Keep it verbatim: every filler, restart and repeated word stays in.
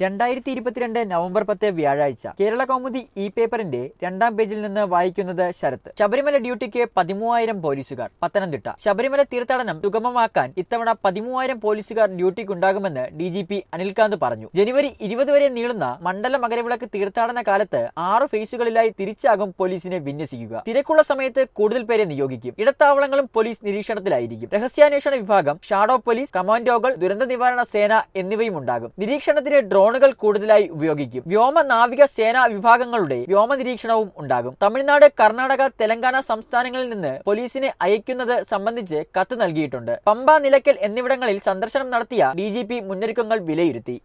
രണ്ടായിരത്തി ഇരുപത്തിരണ്ട് നവംബർ പത്ത് വ്യാഴാഴ്ച കേരള കൗമുദി ഇ പേപ്പറിന്റെ രണ്ടാം പേജിൽ നിന്ന് വായിക്കുന്നത് ശരത്ത്. ശബരിമല ഡ്യൂട്ടിക്ക് പതിമൂവായിരം പോലീസുകാർ. പത്തനംതിട്ട. ശബരിമല തീർത്ഥാടനം സുഗമമാക്കാൻ ഇത്തവണ പതിമൂവായിരം പോലീസുകാർ ഡ്യൂട്ടിക്കുണ്ടാകുമെന്ന് ഡി ജി പി അനിൽകാന്ത് പറഞ്ഞു. ജനുവരി ഇരുപത് വരെ നീളുന്ന മണ്ഡല മകരവിളക്ക് തീർത്ഥാടന കാലത്ത് ആറ് ഫേസുകളിലായി തിരിച്ചാകും പോലീസിനെ വിന്യസിക്കുക. തിരക്കുള്ള സമയത്ത് കൂടുതൽ പേരെ നിയോഗിക്കും. ഇടത്താവളങ്ങളും പോലീസ് നിരീക്ഷണത്തിലായിരിക്കും. രഹസ്യാന്വേഷണ വിഭാഗം, ഷാഡോ പോലീസ്, കമാൻഡോകൾ, ദുരന്ത നിവാരണ സേന എന്നിവയും ഉണ്ടാകും. നിരീക്ഷണത്തിന് ഡ്രോണുകൾ കൂടുതലായി ഉപയോഗിക്കും. വ്യോമ, നാവിക സേനാ വിഭാഗങ്ങളുടെ വ്യോമ നിരീക്ഷണവും ഉണ്ടാകും. തമിഴ്നാട്, കർണാടക, തെലങ്കാന സംസ്ഥാനങ്ങളിൽ നിന്ന് പോലീസിനെ അയക്കുന്നത് സംബന്ധിച്ച് കത്ത് നൽകിയിട്ടുണ്ട്. പമ്പ, നിലയ്ക്കൽ എന്നിവിടങ്ങളിൽ സന്ദർശനം നടത്തിയ ഡി ജി പി മുന്നൊരുക്കങ്ങൾ വിലയിരുത്തി.